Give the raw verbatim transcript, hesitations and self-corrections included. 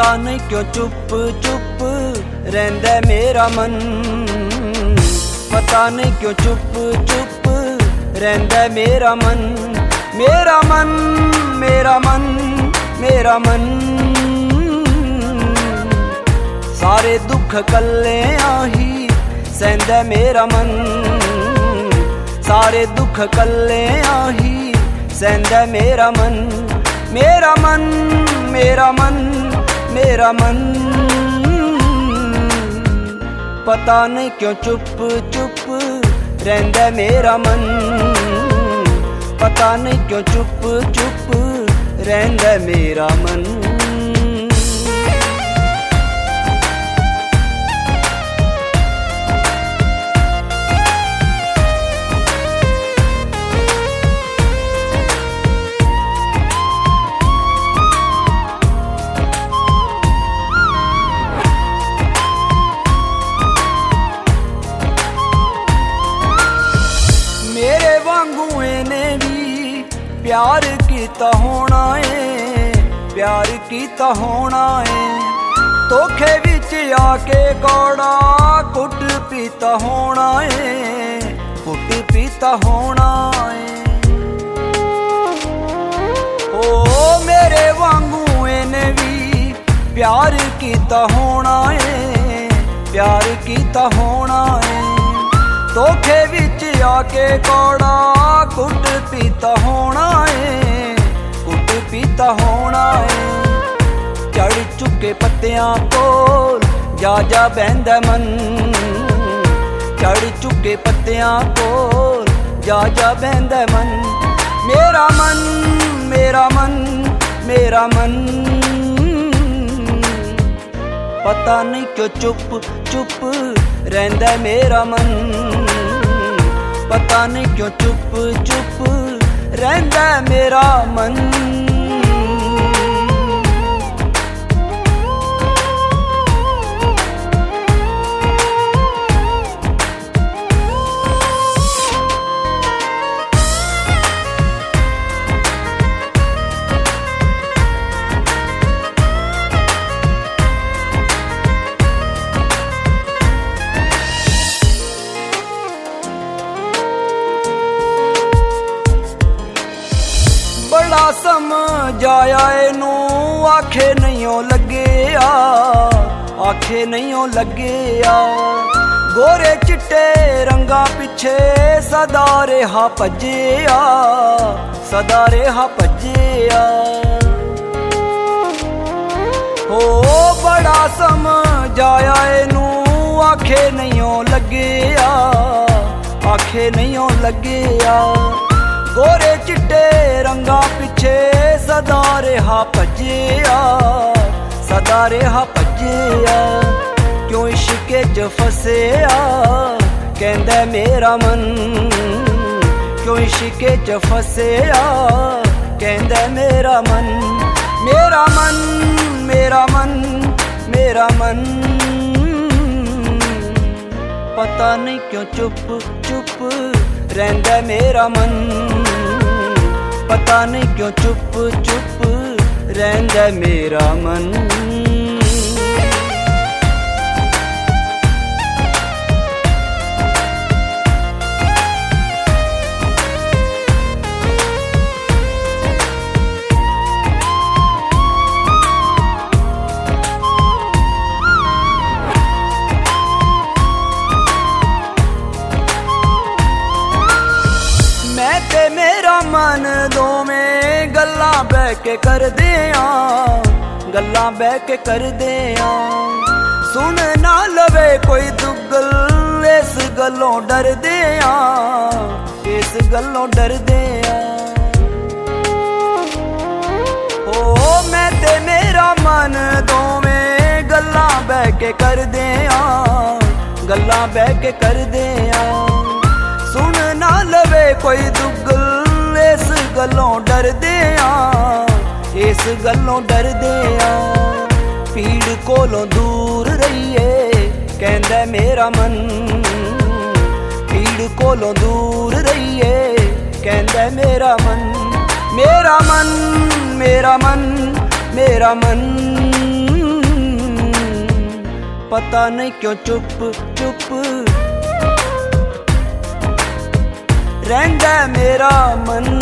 पता नहीं क्यों चुप चुप रहंदा मेरा मन, पता नहीं क्यों चुप चुप रहंदा मेरा मन, मेरा मन मेरा मन मेरा मन। सारे दुख कल्ले आही सहंदा मेरा मन, सारे दुख कल्ले आही सहंदा मेरा मन, मेरा मन मेरा मन मेरा मन। पता नहीं क्यों चुप चुप रहंदा मेरा मन, पता नहीं क्यों चुप चुप रहंदा मेरा मन। प्यार कीता होना है, प्यार कीता होना है, धोखे विच आके कौड़ा कुट पीता होना है, कुट पीता होना है। ओ मेरे वांगू इने भी प्यार कीता होना है, प्यार कीता होना है, धोखे विच आके कौड़ा कुट पीता होना है, कुट पीता होना है। चढ़ चुके पत्तियां कोल जा जा बहंदा मन, चढ़ चुके पत्तियां कोल जा जा बहंदा मन, मेरा मन मेरा मन मेरा मन। पता नहीं क्यों चुप चुप रहंदा मेरा मन, पता नहीं क्यों चुप चुप रहंदा मेरा मन। बड़ा समझाया इनू आखे नहीं लगे आ, आखे नहीं लगे आ, गोरे चिट्टे रंगा पिछे सदा रेहा भजे आ, सदा रेहा भजे आ। हो बड़ा समझाया इनू आखे नहीं लगे आ, आखे नहीं लगे आ, गोरे चिट्टे रंगा पिछे सदा रेहा भजे आ, सदा रेहा भजे आ। क्यों इश्के च फसे आ कहंदा मेरा मन, क्यों इश्के च फसे आ कहंदा मेरा मन, मेरा मन मेरा मन मेरा मन। पता नहीं क्यों चुप चुप रहंदा मेरा मन, पता नहीं क्यों चुप चुप रहंदा मेरा मन। मेरा मन दोवें गल्लां बह के करदे आ, गल्लां बह के करदे आ, सुन ना लवे कोई दुगल इस गल्लों डरदे आ, इस गल्लों डरदे आ। ओ मैं ते मेरा मन दोवें गल्लां बह के करदे आ, गल्लां बह के करदे आ, सुन ना लवे कोई दुगल इस गल्लों डरदे आ, इस गल्लों डरदे आ। भीड़ कोलों दूर रहिए कहंदा मेरा मन, भीड़ कोलों दूर रहिए कहंदा मेरा मन, मेरा मन मेरा मन मेरा मन। पता नहीं क्यों चुप चुप रहिंदा मेरा मन।